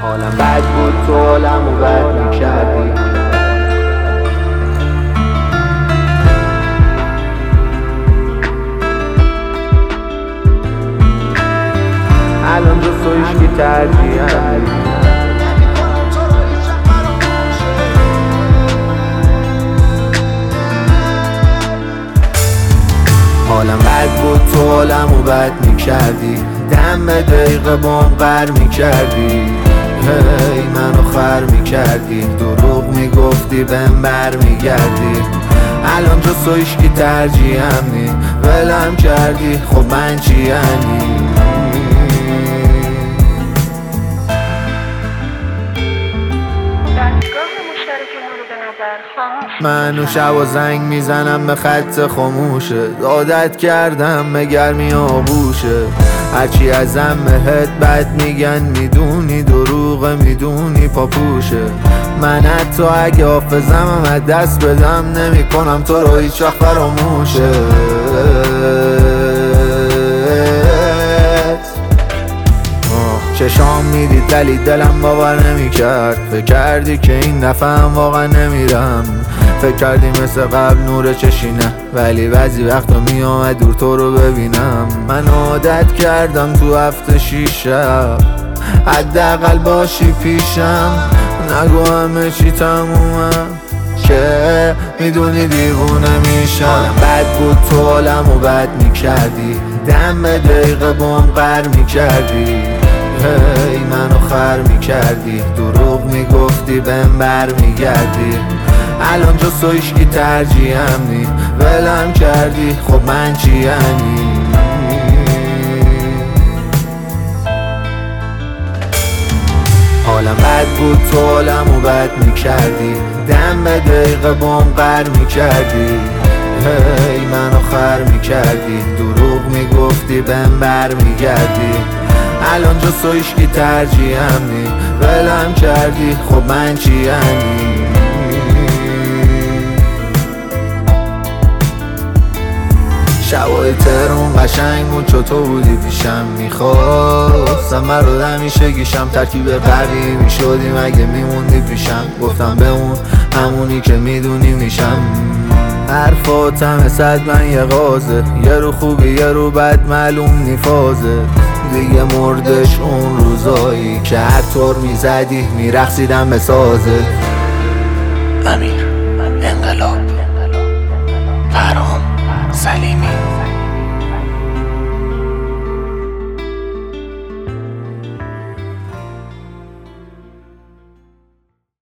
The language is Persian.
حالم بد بود تو حالمو بد میکردی. الان دوست و هیچکی ترجیحم. حالم بد بود تو حالمو بد میکردی. دم دقیقه بام قر میکردی. هی منو خر میکردی. دروغ میگفتی بهم بر میگردی. الان جز تو هیچکی ترجیحم نی. ولم کردی خب من چی یعنی؟ منو شب و زنگ میزنم به خط خاموشه. عادت کردم به گرمی آغوشه. هرچی ازم بهت بد میگن میدونی دروغه، میدونی پاپوشه. من حتی اگه حافظم از دست بدم نمی کنم تو رو هیچ وقت فراموشه. چشام میدید ولی دلم باور نمیکرد. فکر کردی که این دفعه هم واقعا نمیرم. فکر کردی مثل قبل نور چشینه، ولی بعضی وقتا میامد دور تو رو ببینم. من عادت کردم تو هفته 6 شب حداقل باشی پیشم. نگو همه چی تمومه که میدونی دیوونه میشم. حالم بد بود تو حالمو بد میکردی. دم دقیقه بام قر میکردی. هی منو خر میکردی. دروغ میگفتی بهم بر میگردی. الان جز تو هیچکی ترجیحم نی. ولم کردی خب من چی یعنی؟ حالم بد بود تو حالمو بد میکردی. دم دقیقه بام قر میکردی. هی منو خر میکردی. دروغ میگفتی بهم بر میگردی. الان جز تو هیچکی ترجیحم نی. ولم کردی خب من چی یعنی؟ شبای تهرون قشنگ بود چو تو بودی پیشم. میخواستم رو همیشه گیشم. ترکیب قوی میشدیم اگه میموندی پیشم. گفتم بمون همونی که میدونی میشم. حرفاتم صد من یه غازه. یه رو خوبی یه رو بد معلوم نیفازه. دیگه مردش اون روزایی که هر طور میزدی میرقصیدم به سازه. امیر، انقلاب، فرام، سلیمی.